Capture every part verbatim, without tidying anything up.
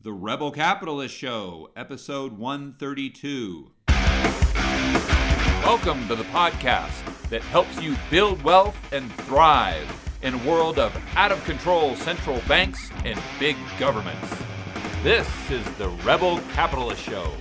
The Rebel Capitalist Show, episode one thirty-two. Welcome to the podcast that helps you build wealth and thrive in a world of out-of-control central banks and big governments. This is the Rebel Capitalist Show.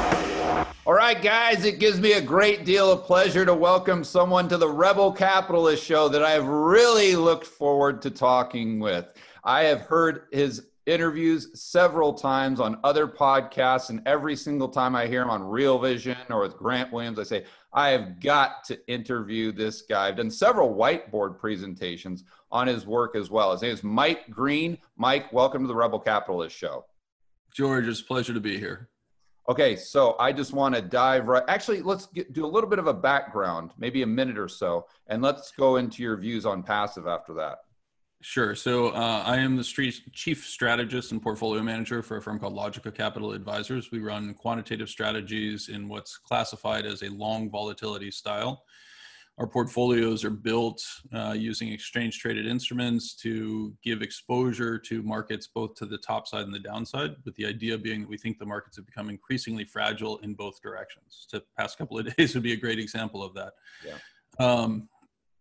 All right, guys, it gives me a great deal of pleasure to welcome someone to the Rebel Capitalist Show that I have really looked forward to talking with. I have heard his interviews several times on other podcasts, and every single time I hear him on Real Vision or with Grant Williams, I say, I have got to interview this guy. I've done several whiteboard presentations on his work as well. His name is Mike Green. Mike, welcome to the Rebel Capitalist Show. George, it's a pleasure to be here. Okay, so I just want to dive right. Actually, let's get, do a little bit of a background, maybe a minute or so, and let's go into your views on passive after that. Sure. So uh, I am the street chief strategist and portfolio manager for a firm called Logica Capital Advisors. We run quantitative strategies in what's classified as a long volatility style. Our portfolios are built uh, using exchange traded instruments to give exposure to markets both to the top side and the downside, with the idea being that we think the markets have become increasingly fragile in both directions. The past couple of days would be a great example of that. Yeah. Um,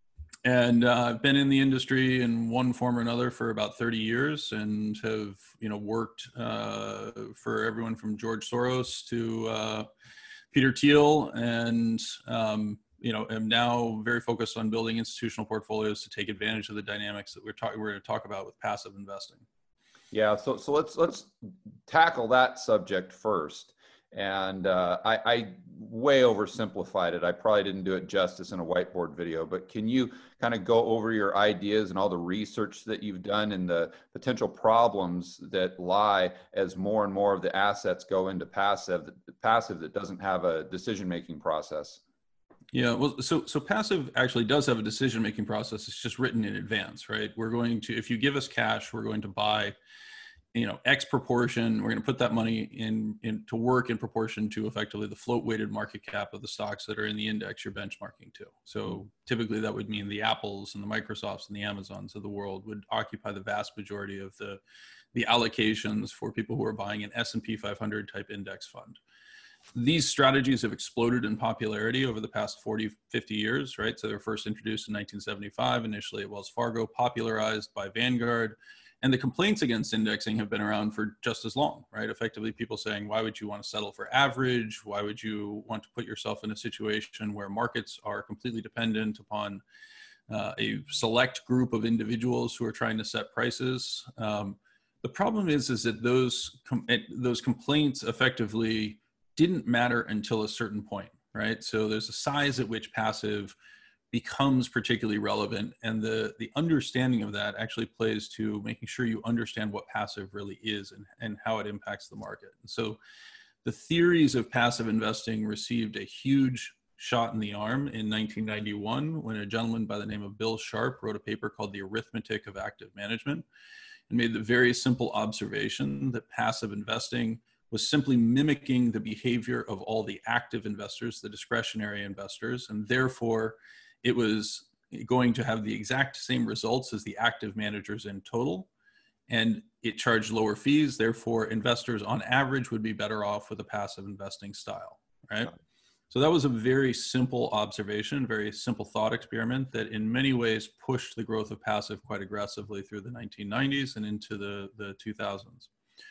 And uh, I've been in the industry in one form or another for about thirty years, and have you know worked uh, for everyone from George Soros to uh, Peter Thiel, and um, you know am now very focused on building institutional portfolios to take advantage of the dynamics that we're talking we're going to talk about with passive investing. Yeah. So so let's let's tackle that subject first. And uh, I, I way oversimplified it. I probably didn't do it justice in a whiteboard video, but can you kind of go over your ideas and all the research that you've done and the potential problems that lie as more and more of the assets go into passive, passive that doesn't have a decision-making process? Yeah, well, so so passive actually does have a decision-making process. It's just written in advance, right? We're going to, if you give us cash, we're going to buy you know, X proportion, we're going to put that money in, in to work in proportion to effectively the float weighted market cap of the stocks that are in the index you're benchmarking to. So typically that would mean the Apples and the Microsofts and the Amazons of the world would occupy the vast majority of the, the allocations for people who are buying an S and P five hundred type index fund. These strategies have exploded in popularity over the past forty, fifty years, right? So they were first introduced in nineteen seventy-five, initially at Wells Fargo, popularized by Vanguard. And the complaints against indexing have been around for just as long, right? Effectively, people saying, why would you want to settle for average? Why would you want to put yourself in a situation where markets are completely dependent upon uh, a select group of individuals who are trying to set prices? Um, the problem is, is that those, com- those complaints effectively didn't matter until a certain point, right? So there's a size at which passive becomes particularly relevant, and the the understanding of that actually plays to making sure you understand what passive really is and, and how it impacts the market. And so the theories of passive investing received a huge shot in the arm in nineteen ninety-one when a gentleman by the name of Bill Sharpe wrote a paper called The Arithmetic of Active Management and made the very simple observation that passive investing was simply mimicking the behavior of all the active investors, the discretionary investors, and therefore it was going to have the exact same results as the active managers in total, and it charged lower fees. Therefore, investors on average would be better off with a passive investing style, right? So that was a very simple observation, very simple thought experiment that in many ways pushed the growth of passive quite aggressively through the nineteen nineties and into the, the two thousands.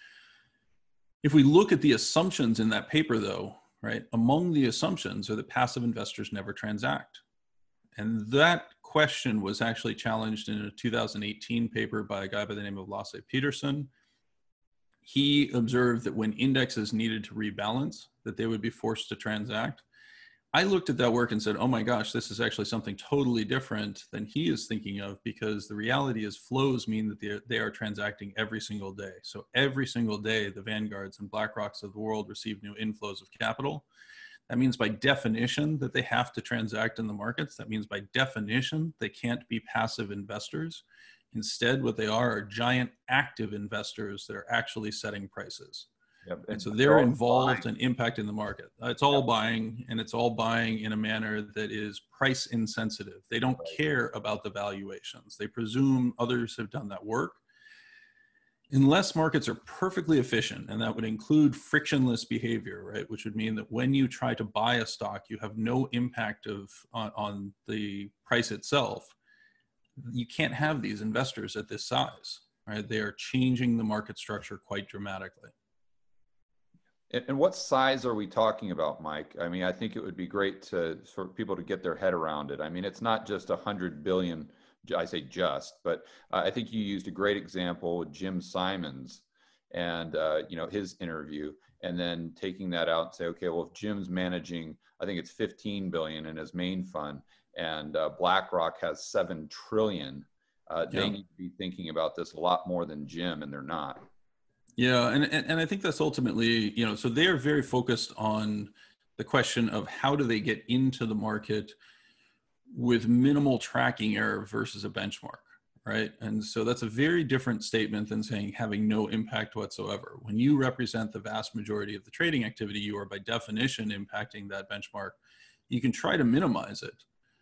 If we look at the assumptions in that paper though, right, among the assumptions are that passive investors never transact. And that question was actually challenged in a two thousand eighteen paper by a guy by the name of Lasse Peterson. He observed that when indexes needed to rebalance, that they would be forced to transact. I looked at that work and said, oh my gosh, this is actually something totally different than he is thinking of, because the reality is flows mean that they are, they are transacting every single day. So every single day, the Vanguards and BlackRocks of the world receive new inflows of capital. That means by definition that they have to transact in the markets. That means by definition, they can't be passive investors. Instead, what they are are giant active investors that are actually setting prices. Yep. And so they're involved buying. and impacting the market. It's all Yep. buying, and it's all buying in a manner that is price insensitive. They don't Right. care about the valuations. They presume others have done that work. Unless markets are perfectly efficient, and that would include frictionless behavior, right? Which would mean that when you try to buy a stock, you have no impact of on, on the price itself. You can't have these investors at this size, right? They are changing the market structure quite dramatically. And what size are we talking about, Mike? I mean, I think it would be great to for people to get their head around it. I mean, it's not just a hundred billion. I say just, but uh, I think you used a great example with Jim Simons and, uh, you know, his interview, and then taking that out and say, okay, well, if Jim's managing, I think it's fifteen billion in his main fund, and uh, BlackRock has seven trillion, uh, they Yeah. need to be thinking about this a lot more than Jim, and they're not. Yeah, and, and and I think that's ultimately, you know, so they are very focused on the question of how do they get into the market with minimal tracking error versus a benchmark, right? And so that's a very different statement than saying having no impact whatsoever. When you represent the vast majority of the trading activity, you are by definition impacting that benchmark. You can try to minimize it,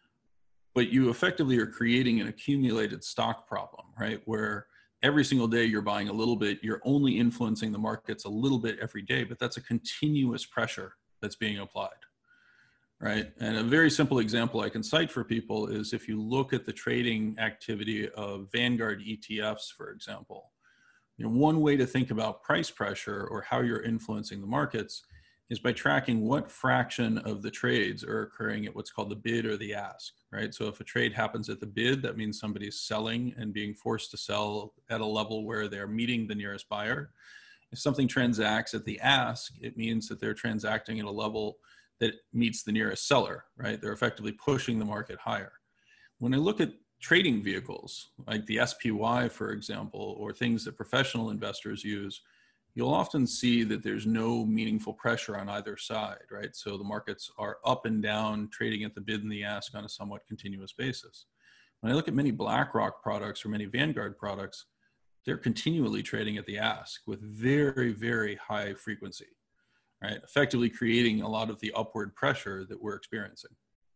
but you effectively are creating an accumulated stock problem, right? Where every single day you're buying a little bit, you're only influencing the markets a little bit every day, but that's a continuous pressure that's being applied. Right. And a very simple example I can cite for people is if you look at the trading activity of Vanguard E T Fs, for example, you know, one way to think about price pressure or how you're influencing the markets is by tracking what fraction of the trades are occurring at what's called the bid or the ask, right? So if a trade happens at the bid, that means somebody's selling and being forced to sell at a level where they're meeting the nearest buyer. If something transacts at the ask, it means that they're transacting at a level that meets the nearest seller, right? They're effectively pushing the market higher. When I look at trading vehicles, like the S P Y, for example, or things that professional investors use, you'll often see that there's no meaningful pressure on either side, right? So the markets are up and down, trading at the bid and the ask on a somewhat continuous basis. When I look at many BlackRock products or many Vanguard products, they're continually trading at the ask with very, very high frequency. Right, effectively creating a lot of the upward pressure that we're experiencing.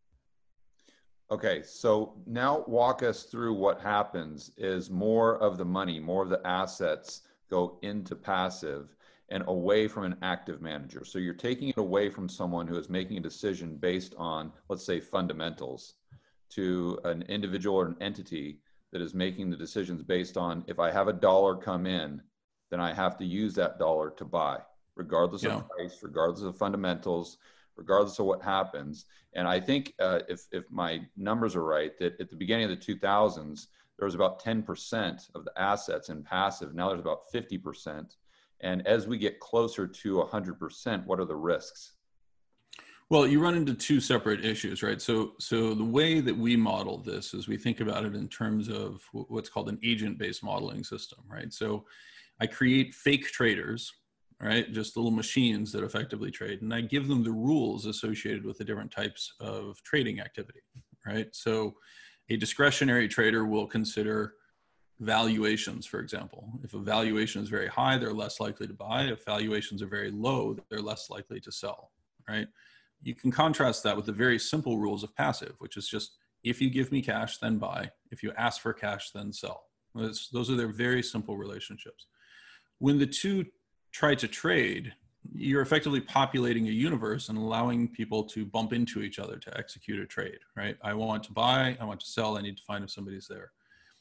Okay, so now walk us through what happens is more of the money, more of the assets go into passive and away from an active manager. So you're taking it away from someone who is making a decision based on, let's say, fundamentals, to an individual or an entity that is making the decisions based on, if I have a dollar come in, then I have to use that dollar to buy, regardless yeah. of price, regardless of fundamentals, regardless of what happens. And I think uh, if, if my numbers are right, that at the beginning of the two thousands, there was about ten percent of the assets in passive. Now there's about fifty percent. And as we get closer to one hundred percent, what are the risks? Well, you run into two separate issues, right? So, so the way that we model this is we think about it in terms of what's called an agent-based modeling system, right? So I create fake traders, right? Just little machines that effectively trade. And I give them the rules associated with the different types of trading activity, right? So a discretionary trader will consider valuations, for example. If a valuation is very high, they're less likely to buy. If valuations are very low, they're less likely to sell, right? You can contrast that with the very simple rules of passive, which is just, if you give me cash, then buy. If you ask for cash, then sell. Those, those are their very simple relationships. When the two try to trade, you're effectively populating a universe and allowing people to bump into each other to execute a trade, right? I want to buy, I want to sell, I need to find if somebody's there.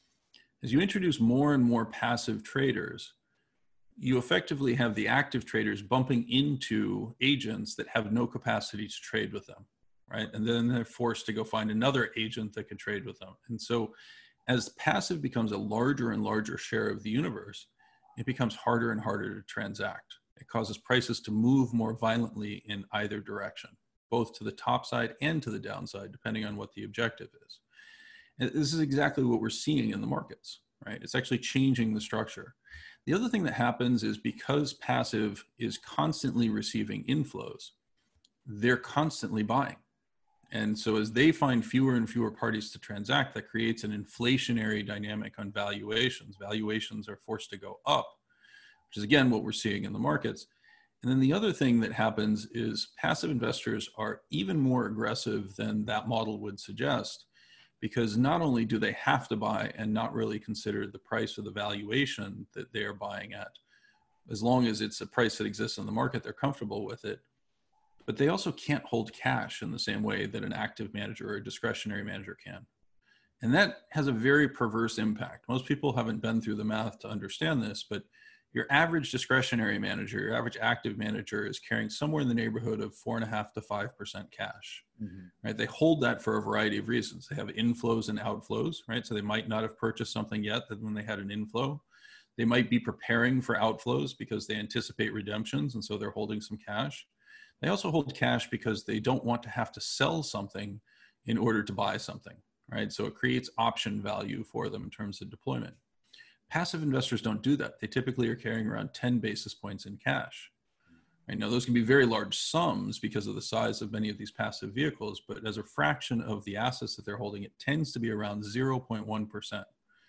As you introduce more and more passive traders, you effectively have the active traders bumping into agents that have no capacity to trade with them, right? And then they're forced to go find another agent that can trade with them. And so as passive becomes a larger and larger share of the universe, it becomes harder and harder to transact. It causes prices to move more violently in either direction, both to the top side and to the downside, depending on what the objective is. And this is exactly what we're seeing in the markets, right? It's actually changing the structure. The other thing that happens is because passive is constantly receiving inflows, they're constantly buying. And so as they find fewer and fewer parties to transact, that creates an inflationary dynamic on valuations. Valuations are forced to go up, which is again what we're seeing in the markets. And then the other thing that happens is passive investors are even more aggressive than that model would suggest, because not only do they have to buy and not really consider the price or the valuation that they are buying at, as long as it's a price that exists in the market, they're comfortable with it. But they also can't hold cash in the same way that an active manager or a discretionary manager can. And that has a very perverse impact. Most people haven't been through the math to understand this, but your average discretionary manager, your average active manager is carrying somewhere in the neighborhood of four and a half to five percent cash, mm-hmm. right? They hold that for a variety of reasons. They have inflows and outflows, right? So they might not have purchased something yet that when they had an inflow. They might be preparing for outflows because they anticipate redemptions, and so they're holding some cash. They also hold cash because they don't want to have to sell something in order to buy something, right? So it creates option value for them in terms of deployment. Passive investors don't do that. They typically are carrying around ten basis points in cash. Right? Now, those can be very large sums because of the size of many of these passive vehicles, but as a fraction of the assets that they're holding, it tends to be around zero point one percent.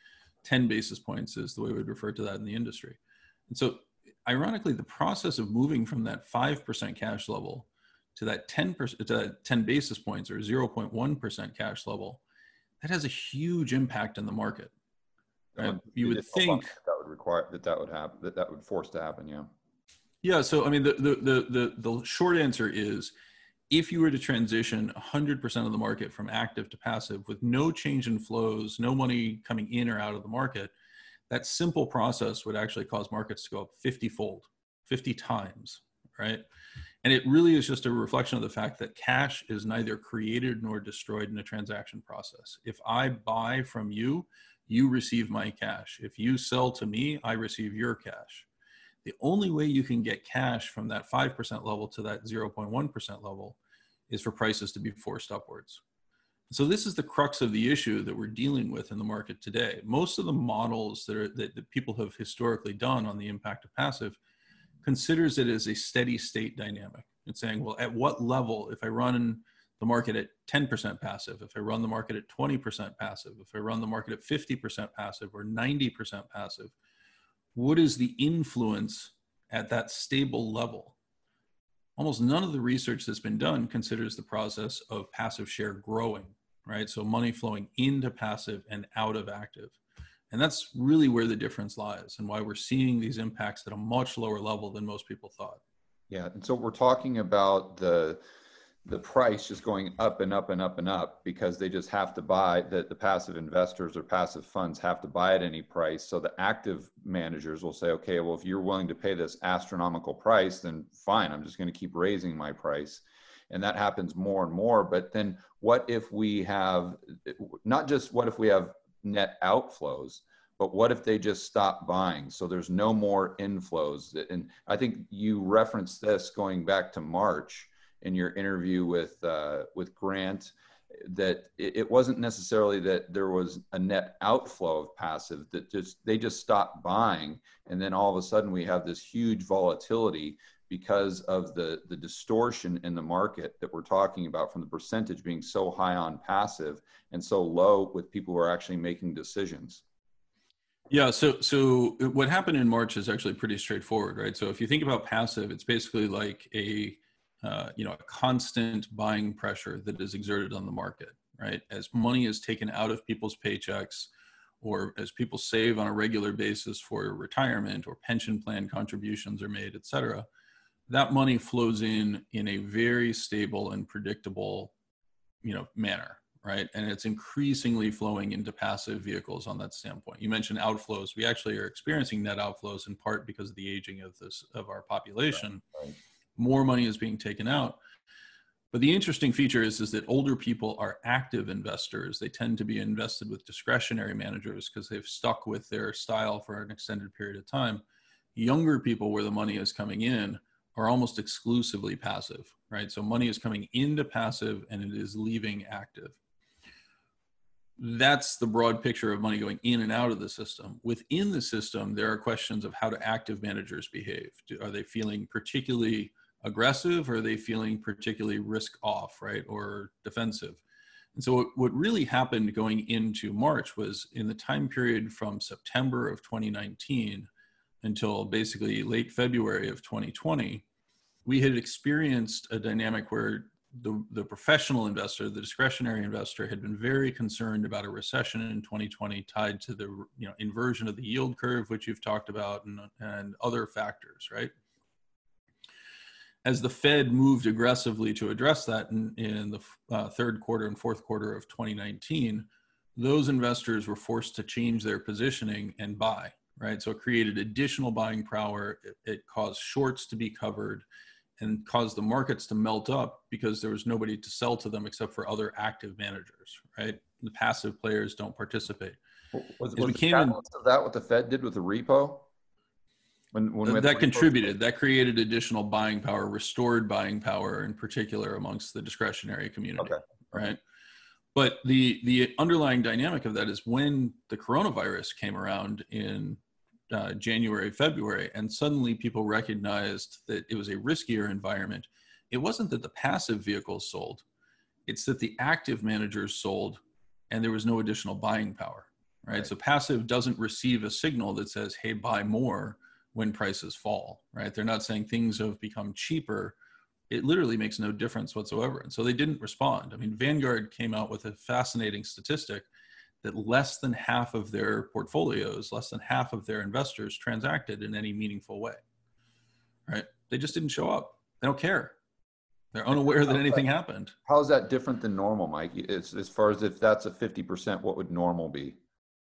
ten basis points is the way we'd refer to that in the industry. And so, ironically, the process of moving from that five percent cash level to that ten percent, to that ten basis points or zero point one percent cash level, that has a huge impact in the market. Right? You would think that would require that that would happen, that that would force to happen. Yeah. Yeah. So, I mean, the, the, the, the, the short answer is if you were to transition one hundred percent of the market from active to passive with no change in flows, no money coming in or out of the market, that simple process would actually cause markets to go up fifty fold, fifty times, right? And it really is just a reflection of the fact that cash is neither created nor destroyed in a transaction process. If I buy from you, you receive my cash. If you sell to me, I receive your cash. The only way you can get cash from that five percent level to that zero point one percent level is for prices to be forced upwards. So this is the crux of the issue that we're dealing with in the market today. Most of the models that, are, that, that people have historically done on the impact of passive considers it as a steady state dynamic. It's saying, well, at what level, if I run the market at ten percent passive, if I run the market at twenty percent passive, if I run the market at fifty percent passive or ninety percent passive, what is the influence at that stable level? Almost none of the research that's been done considers the process of passive share growing, right? So money flowing into passive and out of active. And that's really where the difference lies and why we're seeing these impacts at a much lower level than most people thought. Yeah, and so we're talking about the the price just going up and up and up and up because they just have to buy, that the passive investors or passive funds have to buy at any price. So the active managers will say, okay, well, if you're willing to pay this astronomical price, then fine, I'm just going to keep raising my price. And that happens more and more. But then what if we have, not just what if we have net outflows, but what if they just stop buying? So there's no more inflows. And I think you referenced this going back to March in your interview with uh, with Grant, that it, it wasn't necessarily that there was a net outflow of passive, that just they just stopped buying, and then all of a sudden we have this huge volatility because of the the distortion in the market that we're talking about, from the percentage being so high on passive and so low with people who are actually making decisions. Yeah, so so what happened in March is actually pretty straightforward, right? So if you think about passive, it's basically like a Uh, you know, a constant buying pressure that is exerted on the market, right? As money is taken out of people's paychecks, or as people save on a regular basis for retirement or pension plan contributions are made, et cetera, that money flows in in a very stable and predictable, you know, manner, right? And it's increasingly flowing into passive vehicles on that standpoint. You mentioned outflows. We actually are experiencing net outflows in part because of the aging of this of our population. Right, right. More money is being taken out. But the interesting feature is, is that older people are active investors. They tend to be invested with discretionary managers because they've stuck with their style for an extended period of time. Younger people, where the money is coming in, are almost exclusively passive, right? So money is coming into passive and it is leaving active. That's the broad picture of money going in and out of the system. Within the system, there are questions of how do active managers behave? Do, are they feeling particularly aggressive, or are they feeling particularly risk off, right, or defensive? And so what, what really happened going into March was, in the time period from September of twenty nineteen until basically late February of twenty twenty, we had experienced a dynamic where the, the professional investor, the discretionary investor, had been very concerned about a recession in twenty twenty tied to the you know inversion of the yield curve, which you've talked about, and, and other factors, right? As the Fed moved aggressively to address that in, in the uh, third quarter and fourth quarter of twenty nineteen, those investors were forced to change their positioning and buy, right? So it created additional buying power. It, it caused shorts to be covered and caused the markets to melt up because there was nobody to sell to them except for other active managers, right? The passive players don't participate. Was, was we the came in, catalyst of that what the Fed did with the repo? When, when that, that contributed, repo? that created additional buying power, restored buying power in particular amongst the discretionary community, okay. right? But the, the underlying dynamic of that is when the coronavirus came around in uh, January, February, and suddenly people recognized that it was a riskier environment. It wasn't that the passive vehicles sold, it's that the active managers sold and there was no additional buying power, right? right. So passive doesn't receive a signal that says, hey, buy more when prices fall, right? They're not saying things have become cheaper. It literally makes no difference whatsoever. And so they didn't respond. I mean, Vanguard came out with a fascinating statistic that less than half of their portfolios, less than half of their investors transacted in any meaningful way, right? They just didn't show up. They don't care. They're unaware that anything happened. How is that different than normal, Mike? It's, as far as if that's a fifty percent, what would normal be?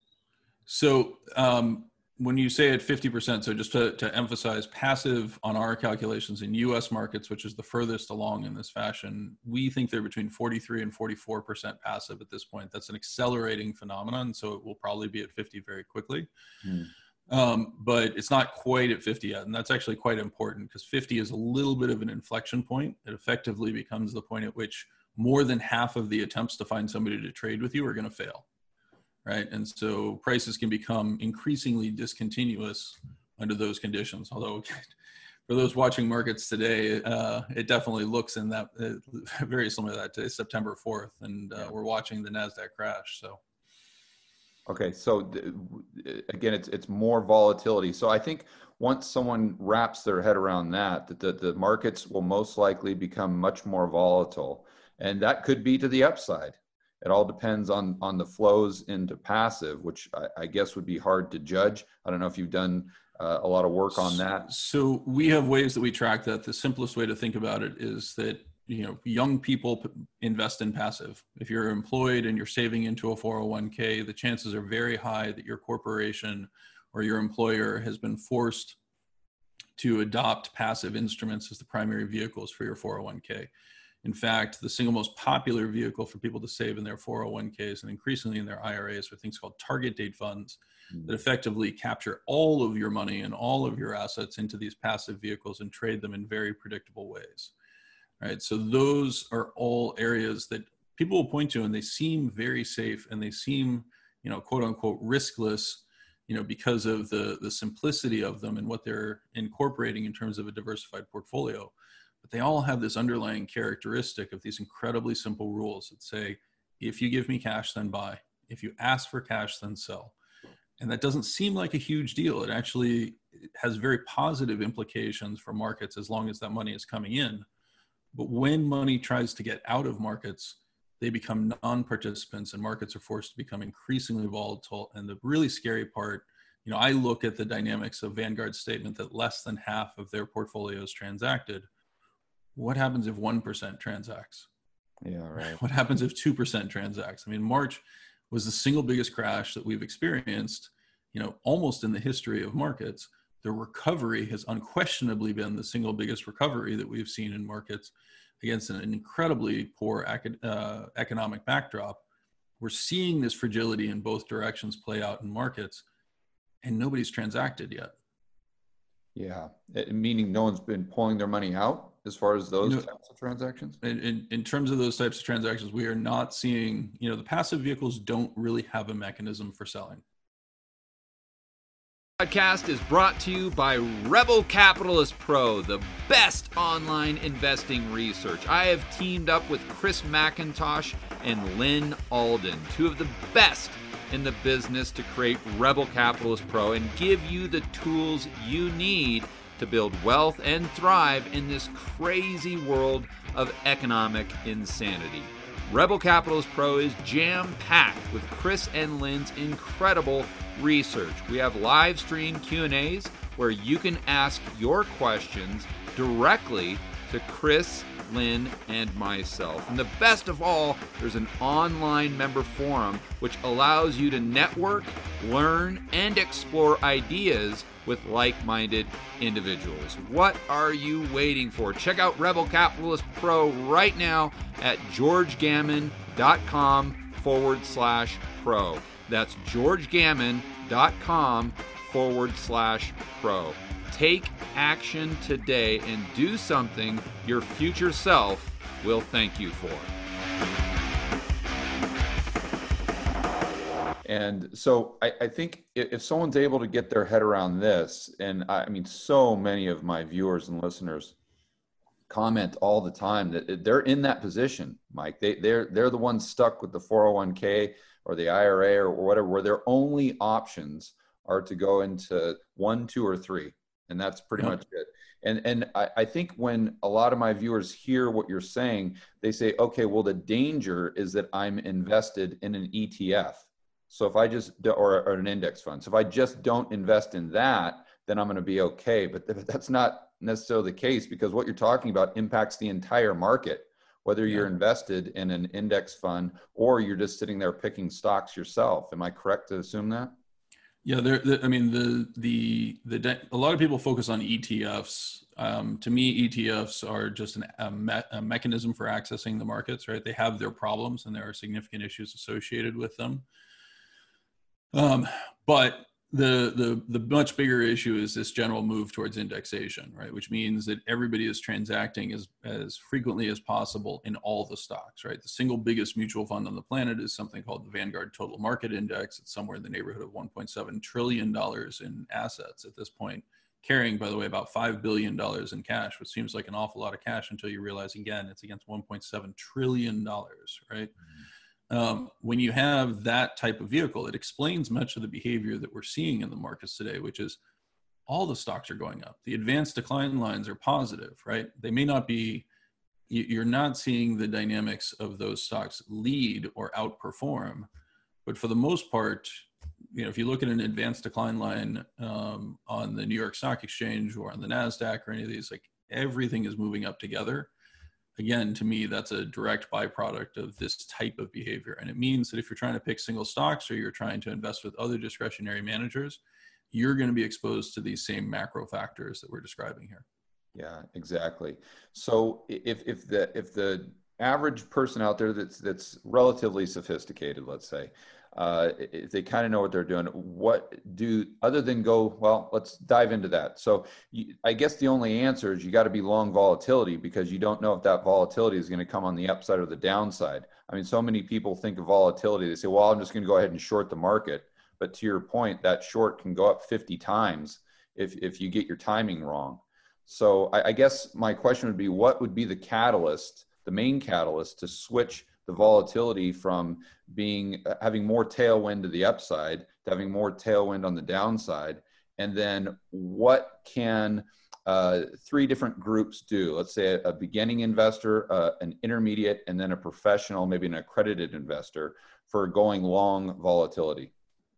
So um, when you say at fifty percent, so just to, to emphasize, passive on our calculations in U S markets, which is the furthest along in this fashion, we think they're between forty-three and forty-four percent passive at this point. That's an accelerating phenomenon, so it will probably be at fifty very quickly. Hmm. Um, but it's not quite at fifty yet, and that's actually quite important because fifty is a little bit of an inflection point. It effectively becomes the point at which more than half of the attempts to find somebody to trade with you are going to fail. Right. And so prices can become increasingly discontinuous under those conditions. Although for those watching markets today, uh, it definitely looks in that uh, very similar to that today, September fourth. And uh, we're watching the NASDAQ crash. So. Okay. So th- again, it's, it's more volatility. So I think once someone wraps their head around that, that the, the markets will most likely become much more volatile, and that could be to the upside. It all depends on, on the flows into passive, which I, I guess would be hard to judge. I don't know if you've done uh, a lot of work on that. So we have ways that we track that. The simplest way to think about it is that, you know, young people invest in passive. If you're employed and you're saving into a four oh one k, the chances are very high that your corporation or your employer has been forced to adopt passive instruments as the primary vehicles for your four oh one k. In fact, the single most popular vehicle for people to save in their four oh one k's and increasingly in their I R As are things called target date funds mm-hmm. that effectively capture all of your money and all of your assets into these passive vehicles and trade them in very predictable ways. Right? So those are all areas that people will point to, and they seem very safe and they seem, you know, quote unquote riskless, you know, because of the, the simplicity of them and what they're incorporating in terms of a diversified portfolio. But they all have this underlying characteristic of these incredibly simple rules that say, if you give me cash, then buy. If you ask for cash, then sell. And that doesn't seem like a huge deal. It actually has very positive implications for markets as long as that money is coming in. But when money tries to get out of markets, they become non-participants and markets are forced to become increasingly volatile. And the really scary part, you know, I look at the dynamics of Vanguard's statement that less than half of their portfolios transacted. What happens if one percent transacts? Yeah, right. What happens if two percent transacts? I mean, March was the single biggest crash that we've experienced, you know, almost in the history of markets. The recovery has unquestionably been the single biggest recovery that we've seen in markets against an incredibly poor uh, economic backdrop. We're seeing this fragility in both directions play out in markets, and nobody's transacted yet. Yeah, it, meaning no one's been pulling their money out as far as those you know, types of transactions? In, in, in terms of those types of transactions, we are not seeing, you know, the passive vehicles don't really have a mechanism for selling. Podcast is brought to you by Rebel Capitalist Pro, the best online investing research. I have teamed up with Chris McIntosh and Lynn Alden, two of the best in the business, to create Rebel Capitalist Pro and give you the tools you need to build wealth and thrive in this crazy world of economic insanity. Rebel Capitalist Pro is jam-packed with Chris and Lynn's incredible research. We have live stream Q and A's where you can ask your questions directly to Chris, Lynn, and myself. And the best of all, there's an online member forum which allows you to network, learn, and explore ideas with like-minded individuals. What are you waiting for? Check out Rebel Capitalist Pro right now at georgegammon.com forward slash pro. That's georgegammon.com forward slash pro. Take action today and do something your future self will thank you for. And so I, I think if someone's able to get their head around this, and I, I mean, so many of my viewers and listeners comment all the time that they're in that position, Mike. They, they're, they're the ones stuck with the four oh one k or the I R A or whatever, where their only options are to go into one, two, or three. And that's pretty Yeah. much it. And and I, I think when a lot of my viewers hear what you're saying, they say, okay, well, the danger is that I'm invested in an E T F. So if I just, or, or an index fund. So if I just don't invest in that, then I'm going to be okay. But th- that's not necessarily the case, because what you're talking about impacts the entire market, whether you're Yeah. invested in an index fund or you're just sitting there picking stocks yourself. Am I correct to assume that? Yeah, there. The, I mean, the the the de- a lot of people focus on E T Fs. Um, to me, E T Fs are just an, a, me- a mechanism for accessing the markets. Right? They have their problems, and there are significant issues associated with them. Um, but the the the much bigger issue is this general move towards indexation, right? Which means that everybody is transacting as as frequently as possible in all the stocks, right? The single biggest mutual fund on the planet is something called the Vanguard Total Market Index. It's somewhere in the neighborhood of one point seven trillion dollars in assets at this point, carrying, by the way, about five billion dollars in cash, which seems like an awful lot of cash until you realize, again, it's against one point seven trillion dollars, right? Mm-hmm. Um, when you have that type of vehicle, it explains much of the behavior that we're seeing in the markets today, which is all the stocks are going up. The advanced decline lines are positive, right? They may not be, you're not seeing the dynamics of those stocks lead or outperform, but for the most part, you know, if you look at an advanced decline line um, on the New York Stock Exchange or on the NASDAQ or any of these, like everything is moving up together. Again, to me, that's a direct byproduct of this type of behavior. And it means that if you're trying to pick single stocks or you're trying to invest with other discretionary managers, you're going to be exposed to these same macro factors that we're describing here. Yeah, exactly. So if, if the if the average person out there that's that's relatively sophisticated, let's say, uh, if they kind of know what they're doing, what do, other than go, well, let's dive into that. So you, I guess the only answer is you got to be long volatility, because you don't know if that volatility is going to come on the upside or the downside. I mean, so many people think of volatility. They say, well, I'm just going to go ahead and short the market. But to your point, that short can go up fifty times if, if you get your timing wrong. So I, I guess my question would be, what would be the catalyst, the main catalyst to switch the volatility from being having more tailwind to the upside to having more tailwind on the downside? And then what can uh, three different groups do? Let's say a, a beginning investor, uh, an intermediate, and then a professional, maybe an accredited investor, for going long volatility.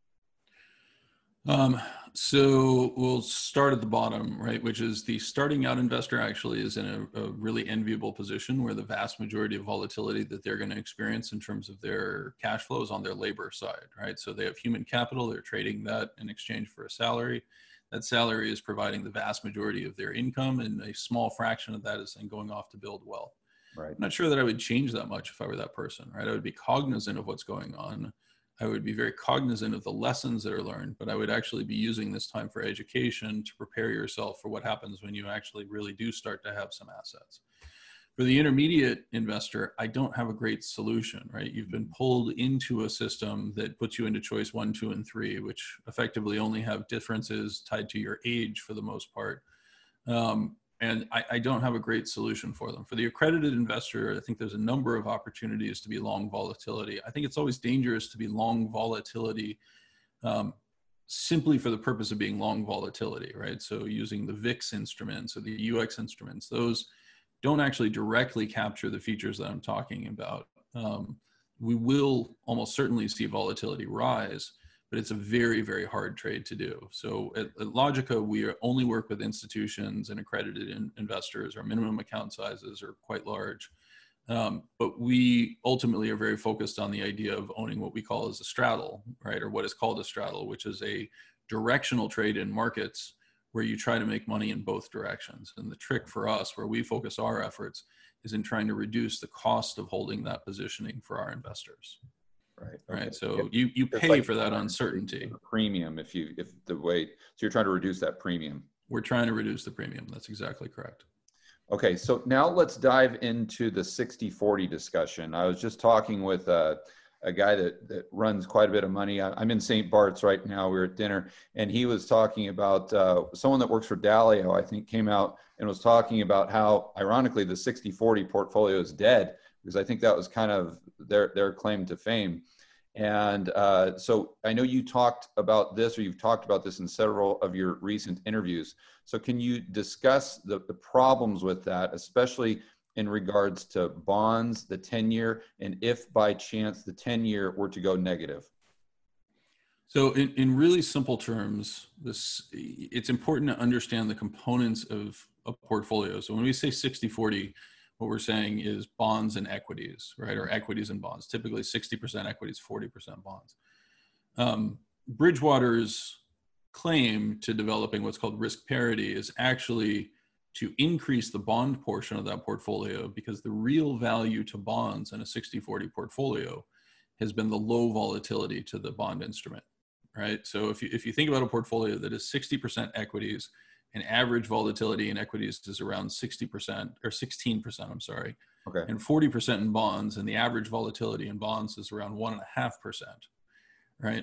Um, so we'll start at the bottom, right? Which is the starting out investor actually is in a, a really enviable position where the vast majority of volatility that they're going to experience in terms of their cash flow is on their labor side, right? So they have human capital, they're trading that in exchange for a salary. That salary is providing the vast majority of their income, and a small fraction of that is then going off to build wealth. Right. I'm not sure that I would change that much if I were that person, right? I would be cognizant of what's going on. I would be very cognizant of the lessons that are learned, but I would actually be using this time for education to prepare yourself for what happens when you actually really do start to have some assets. For the intermediate investor, I don't have a great solution, right? You've been pulled into a system that puts you into choice one, two, and three, which effectively only have differences tied to your age for the most part. Um, And I, I don't have a great solution for them. For the accredited investor, I think there's a number of opportunities to be long volatility. I think it's always dangerous to be long volatility um, simply for the purpose of being long volatility, right? So using the V I X instruments or the U X instruments, those don't actually directly capture the features that I'm talking about. Um, we will almost certainly see volatility rise, but it's a very, very hard trade to do. So at, at Logica, we only work with institutions and accredited in, investors. Our minimum account sizes are quite large. Um, but we ultimately are very focused on the idea of owning what we call as a straddle, right? Or what is called a straddle, which is a directional trade in markets where you try to make money in both directions. And the trick for us, where we focus our efforts, is in trying to reduce the cost of holding that positioning for our investors. Right. Right. Okay. So Yeah. you, you Just pay like for that uncertainty. Premium, if you, if the way, so you're trying to reduce that premium. We're trying to reduce the premium. That's exactly correct. Okay. So now let's dive into the sixty forty discussion. I was just talking with a, a guy that, that runs quite a bit of money. I, I'm in Saint Bart's right now. We were at dinner and he was talking about uh, someone that works for Dalio, I think, came out and was talking about how, ironically, the sixty forty portfolio is dead, because I think that was kind of their, their claim to fame. And uh, so I know you talked about this, or you've talked about this in several of your recent interviews. So can you discuss the, the problems with that, especially in regards to bonds, the ten year, and if by chance the ten year were to go negative? So in, in really simple terms, this it's important to understand the components of a portfolio. So when we say sixty forty, what we're saying is bonds and equities, right? Or equities and bonds, typically sixty percent equities, forty percent bonds. Um, Bridgewater's claim to developing what's called risk parity is actually to increase the bond portion of that portfolio, because the real value to bonds in a sixty forty portfolio has been the low volatility to the bond instrument, right? So if you, if you think about a portfolio that is sixty percent equities, and average volatility in equities is around sixty percent or sixteen percent, I'm sorry, Okay. and forty percent in bonds, and the average volatility in bonds is around one and a half percent, right?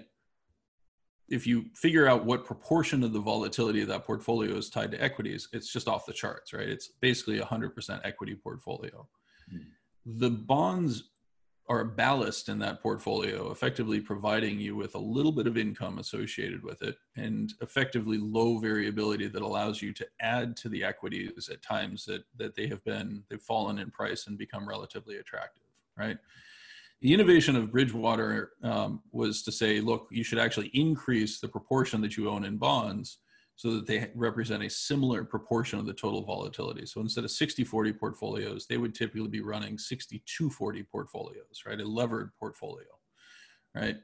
If you figure out what proportion of the volatility of that portfolio is tied to equities, it's just off the charts, right? It's basically a one hundred percent equity portfolio. Mm-hmm. The bonds are a ballast in that portfolio, effectively providing you with a little bit of income associated with it, and effectively low variability that allows you to add to the equities at times that, that they have been, they've fallen in price and become relatively attractive, right? The innovation of Bridgewater um, was to say, look, you should actually increase the proportion that you own in bonds so that they represent a similar proportion of the total volatility. So instead of sixty forty portfolios, they would typically be running sixty-two forty portfolios, right? A levered portfolio, right?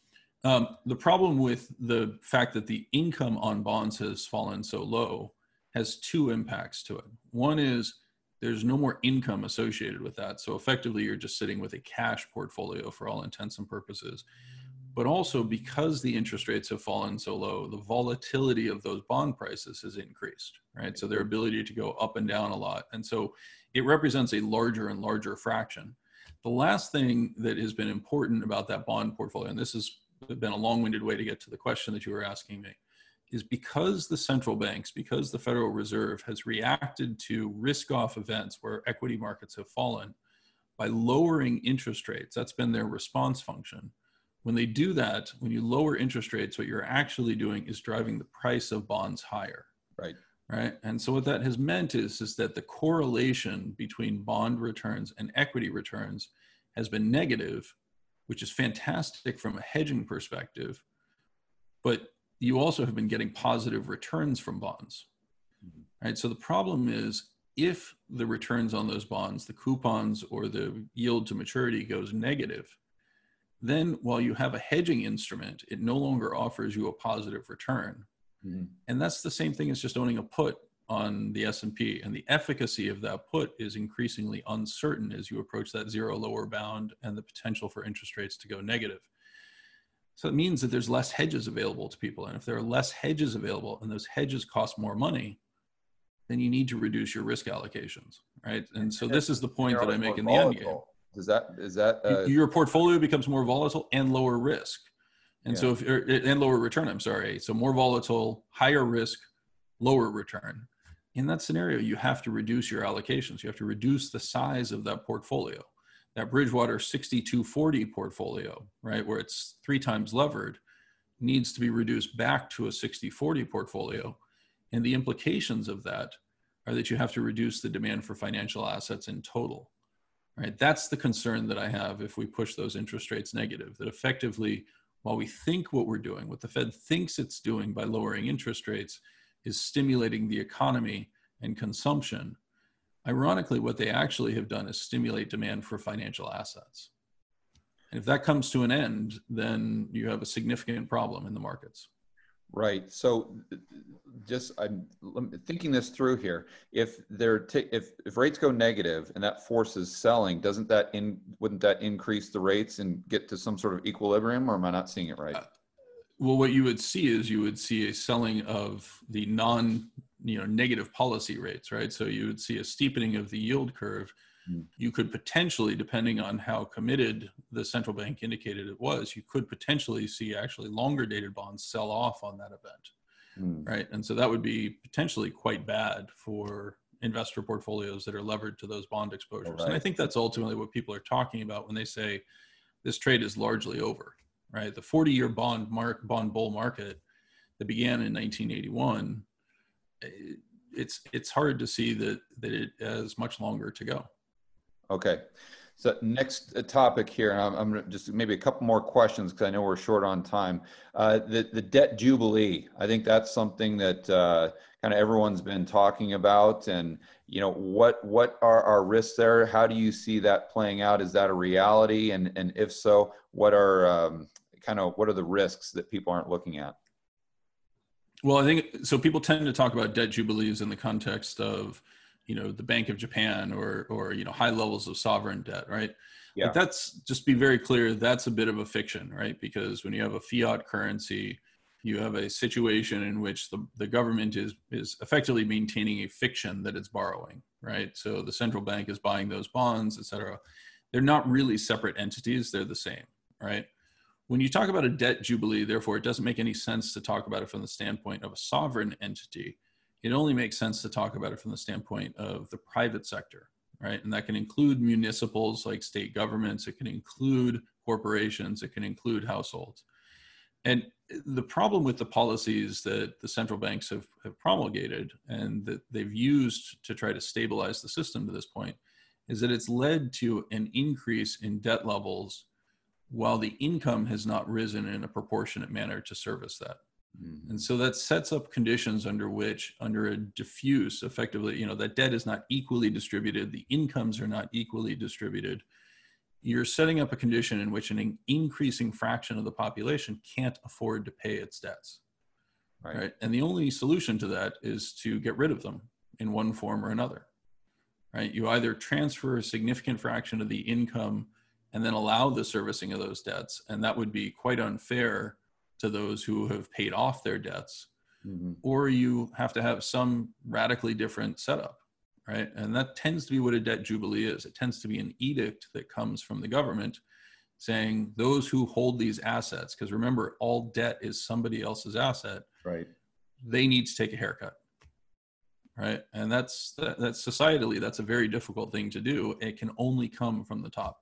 Um, the problem with the fact that the income on bonds has fallen so low has two impacts to it. One is there's no more income associated with that. So effectively, you're just sitting with a cash portfolio for all intents and purposes. But also, because the interest rates have fallen so low, the volatility of those bond prices has increased, right? So their ability to go up and down a lot. And so it represents a larger and larger fraction. The last thing that has been important about that bond portfolio, and this has been a long-winded way to get to the question that you were asking me, is because the central banks, because the Federal Reserve has reacted to risk-off events where equity markets have fallen by lowering interest rates. That's been their response function. When they do that, when you lower interest rates, what you're actually doing is driving the price of bonds higher. Right. Right. And so what that has meant is, is that the correlation between bond returns and equity returns has been negative, which is fantastic from a hedging perspective. But you also have been getting positive returns from bonds. Mm-hmm. Right. So the problem is, if the returns on those bonds, the coupons or the yield to maturity goes negative, then while you have a hedging instrument, it no longer offers you a positive return. Mm-hmm. And that's the same thing as just owning a put on the S and P. And the efficacy of that put is increasingly uncertain as you approach that zero lower bound and the potential for interest rates to go negative. So it means that there's less hedges available to people. And if there are less hedges available and those hedges cost more money, then you need to reduce your risk allocations, right? And so this is the point that I make in the end game. Does that, is that, uh, your portfolio becomes more volatile and lower risk. And yeah. so if, and lower return, I'm sorry. So more volatile, higher risk, lower return. In that scenario, you have to reduce your allocations. You have to reduce the size of that portfolio. That Bridgewater sixty-two forty portfolio, right, where it's three times levered, needs to be reduced back to a sixty forty portfolio. And the implications of that are that you have to reduce the demand for financial assets in total, right? That's the concern that I have if we push those interest rates negative, that effectively, while we think what we're doing, what the Fed thinks it's doing by lowering interest rates is stimulating the economy and consumption, ironically, what they actually have done is stimulate demand for financial assets. And if that comes to an end, then you have a significant problem in the markets. Right. So just I'm thinking this through here. If they're t- if if rates go negative and that forces selling, doesn't that in wouldn't that increase the rates and get to some sort of equilibrium, or am I not seeing it right? Uh, well, what you would see is you would see a selling of the non, you know, negative policy rates, right? So you would see a steepening of the yield curve. Mm. You could potentially, depending on how committed the central bank indicated it was, you could potentially see actually longer dated bonds sell off on that event, mm. right? And so that would be potentially quite bad for investor portfolios that are levered to those bond exposures. Right. And I think that's ultimately what people are talking about when they say this trade is largely over, right? The forty-year bond mark bond bull market that began in nineteen eighty-one, it's it's hard to see that that it has much longer to go. Okay, so next topic here, and I'm, I'm gonna just maybe a couple more questions because I know we're short on time. Uh, the the debt jubilee, I think that's something that uh, kind of everyone's been talking about, and you know what what are our risks there? How do you see that playing out? Is that a reality? And and if so, what are um, kind of what are the risks that people aren't looking at? Well, I think so. People tend to talk about debt jubilees in the context of, you know, the Bank of Japan or, or, you know, high levels of sovereign debt, right? Yeah. But that's, just be very clear, that's a bit of a fiction, right? Because when you have a fiat currency, you have a situation in which the, the government is, is effectively maintaining a fiction that it's borrowing, right? So the central bank is buying those bonds, et cetera. They're not really separate entities, they're the same, right? When you talk about a debt jubilee, therefore, it doesn't make any sense to talk about it from the standpoint of a sovereign entity. It only makes sense to talk about it from the standpoint of the private sector, right? And that can include municipals like state governments. It can include corporations. It can include households. And the problem with the policies that the central banks have, have promulgated and that they've used to try to stabilize the system to this point is that it's led to an increase in debt levels while the income has not risen in a proportionate manner to service that. Mm-hmm. And so that sets up conditions under which, under a diffuse, effectively, you know, that debt is not equally distributed, the incomes are not equally distributed. You're setting up a condition in which an increasing fraction of the population can't afford to pay its debts, right? right? And the only solution to that is to get rid of them in one form or another, right? You either transfer a significant fraction of the income and then allow the servicing of those debts, and that would be quite unfair to those who have paid off their debts, mm-hmm. or you have to have some radically different setup, right? And that tends to be what a debt jubilee is. It tends to be an edict that comes from the government saying those who hold these assets, because remember, all debt is somebody else's asset, right? They need to take a haircut, right? And that's, that, that's societally, that's a very difficult thing to do. It can only come from the top.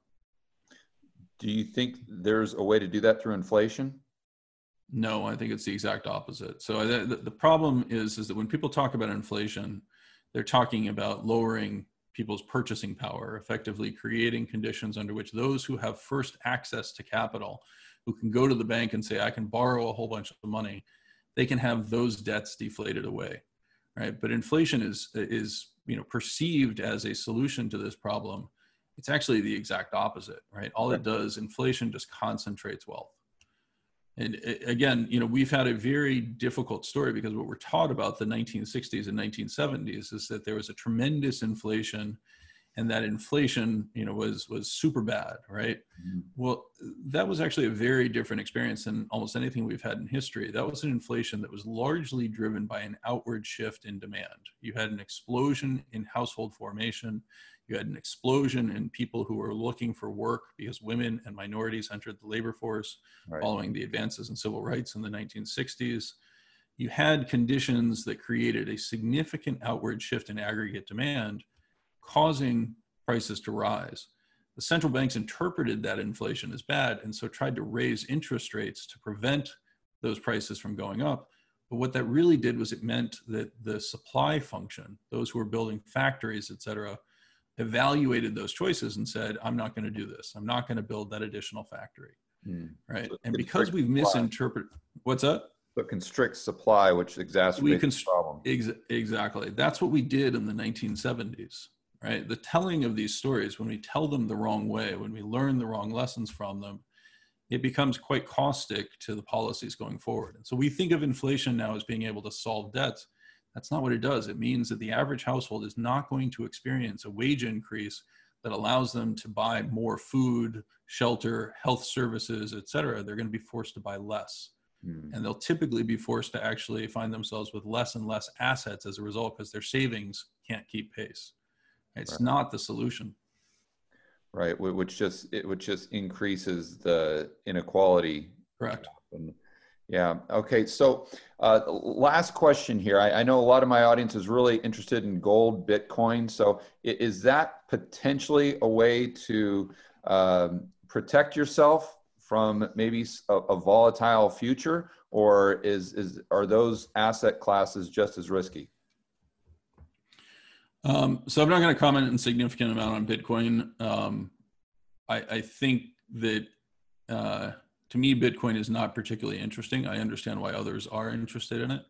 Do you think there's a way to do that through inflation? No, I think it's the exact opposite. So the, the problem is, is that when people talk about inflation, they're talking about lowering people's purchasing power, effectively creating conditions under which those who have first access to capital, who can go to the bank and say, I can borrow a whole bunch of money, they can have those debts deflated away, right? But inflation is, is you know, perceived as a solution to this problem. It's actually the exact opposite, right? All it does, inflation just concentrates wealth. And again, you know, we've had a very difficult story because what we're taught about the nineteen sixties and nineteen seventies is that there was a tremendous inflation, and that inflation, you know, was was super bad, right? Mm-hmm. Well, that was actually a very different experience than almost anything we've had in history. That was an inflation that was largely driven by an outward shift in demand. You had an explosion in household formation. You had an explosion in people who were looking for work because women and minorities entered the labor force, right, following the advances in civil rights in the nineteen sixties. You had conditions that created a significant outward shift in aggregate demand, causing prices to rise. The central banks interpreted that inflation as bad and so tried to raise interest rates to prevent those prices from going up. But what that really did was it meant that the supply function, those who were building factories, et cetera, evaluated those choices and said, I'm not going to do this. I'm not going to build that additional factory. Mm. Right. So and because we've misinterpreted, what's that? But constrict supply, which exacerbates we const- the problem. Ex- exactly. That's what we did in the nineteen seventies, right? The telling of these stories, when we tell them the wrong way, when we learn the wrong lessons from them, it becomes quite caustic to the policies going forward. And so we think of inflation now as being able to solve debts. That's not what it does. It means that the average household is not going to experience a wage increase that allows them to buy more food, shelter, health services, et cetera. They're going to be forced to buy less. Mm. And they'll typically be forced to actually find themselves with less and less assets as a result because their savings can't keep pace. It's right. Not the solution. Right, which just it which just increases the inequality. Correct. Yeah. Okay. So, uh, last question here. I, I know a lot of my audience is really interested in gold, Bitcoin. So, is that potentially a way to um, protect yourself from maybe a, a volatile future, or is is are those asset classes just as risky? Um, so I'm not going to comment in significant amount on Bitcoin. Um, I, I think that uh, to me, Bitcoin is not particularly interesting. I understand why others are interested in it.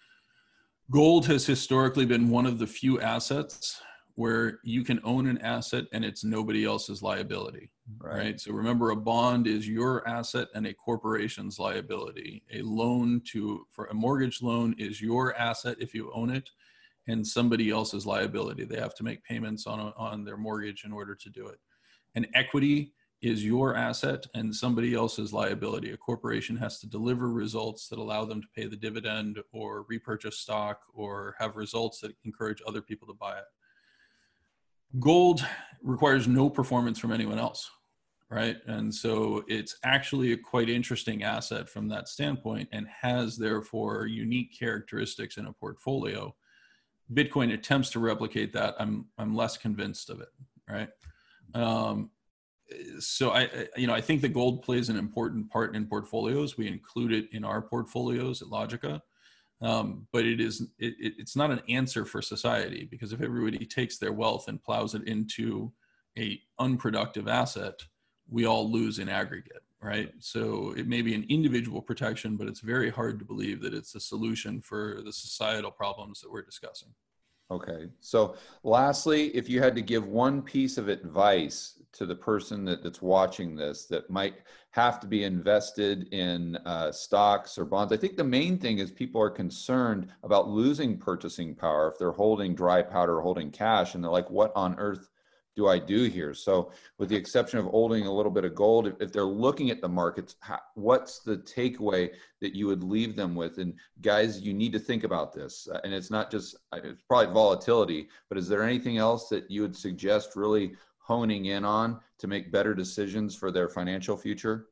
Gold has historically been one of the few assets where you can own an asset and it's nobody else's liability, right? right? So remember, a bond is your asset and a corporation's liability. A loan to for a mortgage loan is your asset if you own it, and somebody else's liability. They have to make payments on, on their mortgage in order to do it. An equity is your asset and somebody else's liability. A corporation has to deliver results that allow them to pay the dividend or repurchase stock or have results that encourage other people to buy it. Gold requires no performance from anyone else, right? And so it's actually a quite interesting asset from that standpoint and has therefore unique characteristics in a portfolio. Bitcoin attempts to replicate that. I'm I'm less convinced of it, right? Um, so I, you know, I think that gold plays an important part in portfolios. We include it in our portfolios at Logica, um, but it is it, it's not an answer for society, because if everybody takes their wealth and plows it into a unproductive asset, we all lose in aggregate, right? So it may be an individual protection, but it's very hard to believe that it's a solution for the societal problems that we're discussing. Okay. So lastly, if you had to give one piece of advice to the person that, that's watching this that might have to be invested in uh, stocks or bonds, I think the main thing is people are concerned about losing purchasing power if they're holding dry powder or holding cash, and they're like, what on earth do I do here? So with the exception of holding a little bit of gold, if, if they're looking at the markets, how, what's the takeaway that you would leave them with? And guys, you need to think about this. Uh, and it's not just, it's probably volatility, but is there anything else that you would suggest really honing in on to make better decisions for their financial future?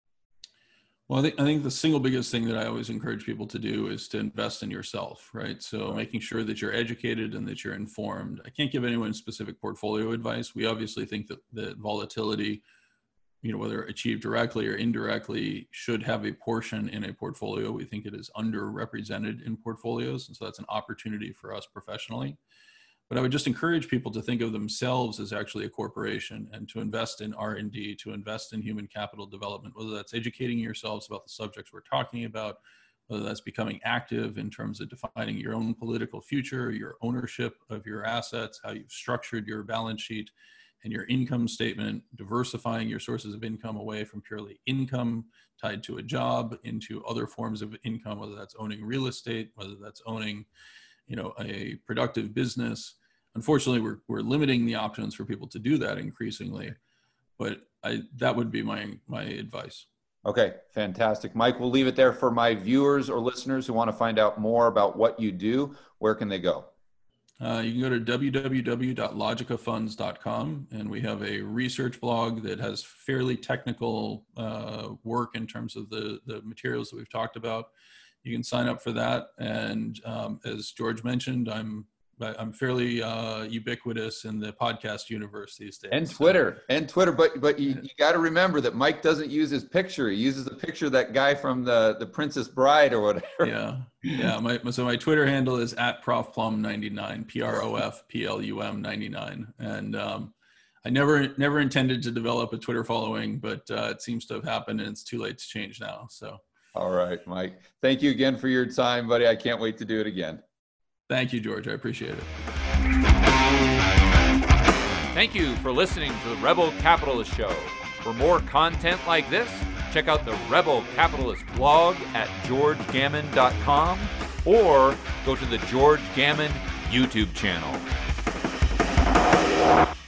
Well, I think, I think the single biggest thing that I always encourage people to do is to invest in yourself, right? So right. making sure that you're educated and that you're informed. I can't give anyone specific portfolio advice. We obviously think that, that volatility, you know, whether achieved directly or indirectly, should have a portion in a portfolio. We think it is underrepresented in portfolios. And so that's an opportunity for us professionally. But I would just encourage people to think of themselves as actually a corporation and to invest in R and D, to invest in human capital development, whether that's educating yourselves about the subjects we're talking about, whether that's becoming active in terms of defining your own political future, your ownership of your assets, how you've structured your balance sheet and your income statement, diversifying your sources of income away from purely income tied to a job into other forms of income, whether that's owning real estate, whether that's owning, you know, a productive business. Unfortunately, we're we're limiting the options for people to do that increasingly, but I that would be my my advice. Okay, fantastic. Mike, we'll leave it there for my viewers or listeners who want to find out more about what you do. Where can they go? Uh, you can go to w w w dot logica funds dot com, and we have a research blog that has fairly technical uh, work in terms of the, the materials that we've talked about. You can sign up for that. And um, as George mentioned, I'm I'm fairly uh, ubiquitous in the podcast universe these days. And Twitter, so. and Twitter. But but you, you got to remember that Mike doesn't use his picture. He uses the picture of that guy from the, the Princess Bride or whatever. Yeah, yeah. My, so my Twitter handle is at Prof Plum ninety-nine, P R O F P L U M ninety-nine. And um, I never never intended to develop a Twitter following, but uh, it seems to have happened, and it's too late to change now. So. All right, Mike. Thank you again for your time, buddy. I can't wait to do it again. Thank you, George. I appreciate it. Thank you for listening to the Rebel Capitalist Show. For more content like this, check out the Rebel Capitalist blog at george gammon dot com or go to the George Gammon YouTube channel.